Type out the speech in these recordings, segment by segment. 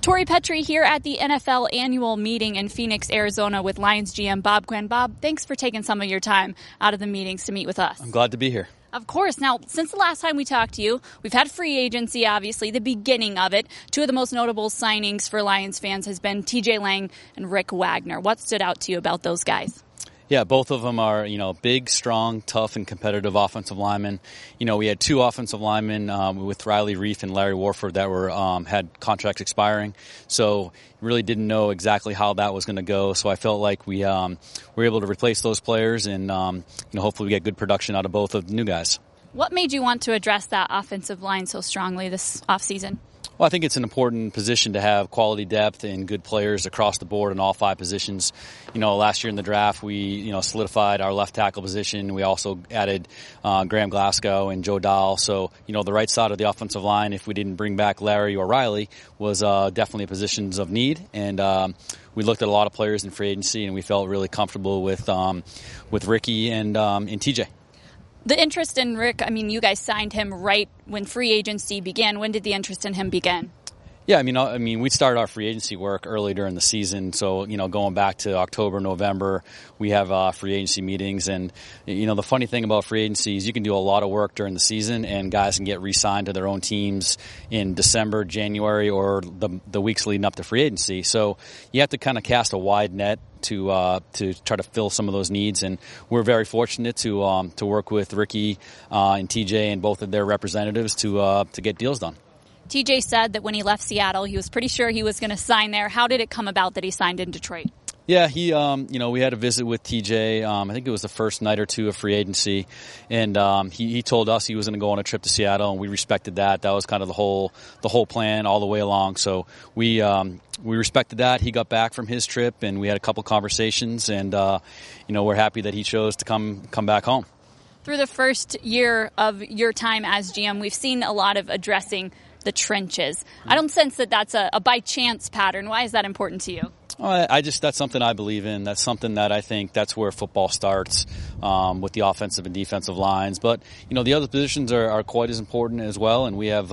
Tori Petrie here at the NFL annual meeting in Phoenix, Arizona with Lions GM Bob Quinn. Bob, thanks for taking some of your time out of the meetings to meet with us. I'm glad to be here. Of course. Now, since the last time we talked to you, we've had free agency, obviously, the beginning of it. Two of the most notable signings for Lions fans has been TJ Lang and Rick Wagner. What stood out to you about those guys? Yeah, both of them are, big, strong, tough, and competitive offensive linemen. We had two offensive linemen with Riley Reef and Larry Warford that were had contracts expiring. So really didn't know exactly how that was going to go. So I felt like we were able to replace those players and, hopefully we get good production out of both of the new guys. What made you want to address that offensive line so strongly this offseason? Well, I think it's an important position to have quality depth and good players across the board in all five positions. Last year in the draft, we, solidified our left tackle position. We also added Graham Glasgow and Joe Dahl. So, the right side of the offensive line, if we didn't bring back Larry or Riley, was definitely positions of need. And we looked at a lot of players in free agency, and we felt really comfortable with Ricky and TJ. The interest in Rick, you guys signed him right when free agency began. When did the interest in him begin? Yeah, we started our free agency work early during the season. So, going back to October, November, we have free agency meetings. And, the funny thing about free agency is you can do a lot of work during the season and guys can get re-signed to their own teams in December, January, or the weeks leading up to free agency. So you have to kind of cast a wide net to try to fill some of those needs, and we're very fortunate to work with Ricky and TJ and both of their representatives to get deals done. TJ said that when he left Seattle, he was pretty sure he was going to sign there. How did it come about that he signed in Detroit? Yeah, he, we had a visit with TJ. I think it was the first night or two of free agency, and he told us he was going to go on a trip to Seattle, and we respected that. That was kind of the whole plan all the way along. So we respected that. He got back from his trip, and we had a couple conversations, and we're happy that he chose to come back home. Through the first year of your time as GM, we've seen a lot of addressing the trenches. I don't sense that that's a by chance pattern. Why is that important to you? That's something I believe in. That's something that I think that's where football starts with the offensive and defensive lines. But, the other positions are quite as important as well. And we have,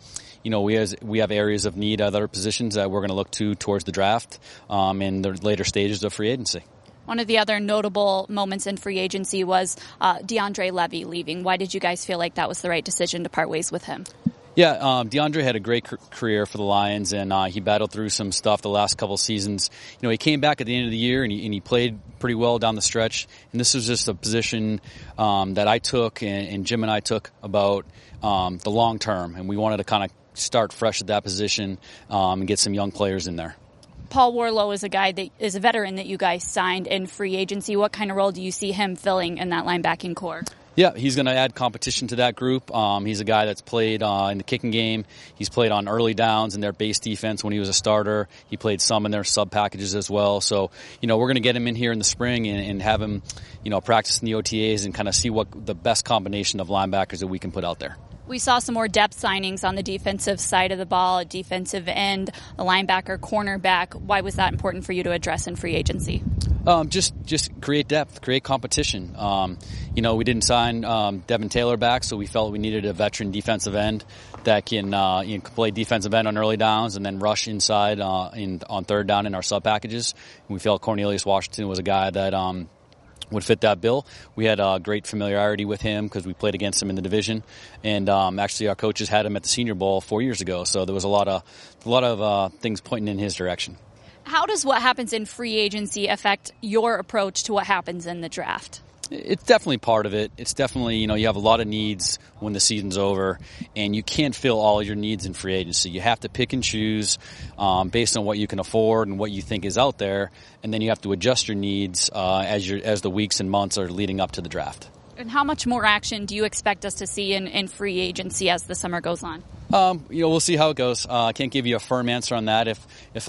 we have areas of need at other positions that we're going to look to towards the draft in the later stages of free agency. One of the other notable moments in free agency was DeAndre Levy leaving. Why did you guys feel like that was the right decision to part ways with him? Yeah, DeAndre had a great career for the Lions, and he battled through some stuff the last couple of seasons. He came back at the end of the year, and he played pretty well down the stretch. And this was just a position that I took and Jim and I took about the long term, and we wanted to kind of start fresh at that position and get some young players in there. Paul Warlow is a guy that is a veteran that you guys signed in free agency. What kind of role do you see him filling in that linebacking core? Yeah, he's going to add competition to that group. He's a guy that's played in the kicking game. He's played on early downs in their base defense when he was a starter. He played some in their sub packages as well. So, we're going to get him in here in the spring and have him, practice in the OTAs and kind of see what the best combination of linebackers that we can put out there. We saw some more depth signings on the defensive side of the ball, a defensive end, a linebacker, cornerback. Why was that important for you to address in free agency? Just create depth, create competition. We didn't sign Devin Taylor back, so we felt we needed a veteran defensive end that can play defensive end on early downs and then rush inside on third down in our sub packages. And we felt Cornelius Washington was a guy that would fit that bill. We had great familiarity with him because we played against him in the division, and actually our coaches had him at the Senior Bowl 4 years ago. So there was a lot of things pointing in his direction. How does what happens in free agency affect your approach to what happens in the draft? It's definitely part of it. It's definitely, you have a lot of needs when the season's over, and you can't fill all your needs in free agency. You have to pick and choose based on what you can afford and what you think is out there, and then you have to adjust your needs as the weeks and months are leading up to the draft. And how much more action do you expect us to see in free agency as the summer goes on? We'll see how it goes. I can't give you a firm answer on that. If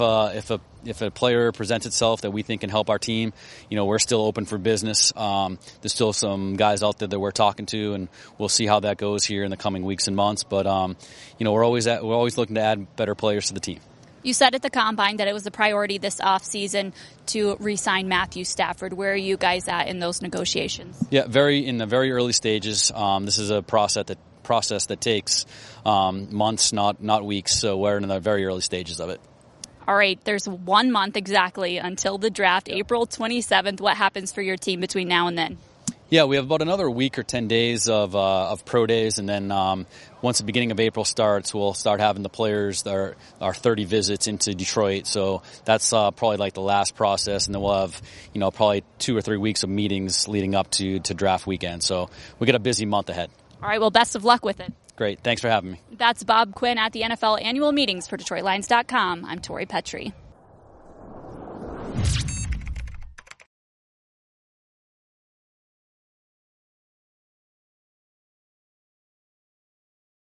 a player presents itself that we think can help our team, we're still open for business. There's still some guys out there that we're talking to, and we'll see how that goes here in the coming weeks and months. But we're always looking to add better players to the team. You said at the Combine that it was a priority this offseason to re-sign Matthew Stafford. Where are you guys at in those negotiations? Yeah, in the very early stages. This is a process that takes months, not weeks. So we're in the very early stages of it. All right, there's 1 month exactly until the draft, April 27th. What happens for your team between now and then? Yeah, we have about another week or 10 days of pro days, and then once the beginning of April starts, we'll start having the players, our 30 visits into Detroit. So that's probably like the last process, and then we'll have probably 2 or 3 weeks of meetings leading up to draft weekend. So we got a busy month ahead. All right, well, best of luck with it. Great, thanks for having me. That's Bob Quinn at the NFL annual meetings for DetroitLions.com. I'm Tori Petrie.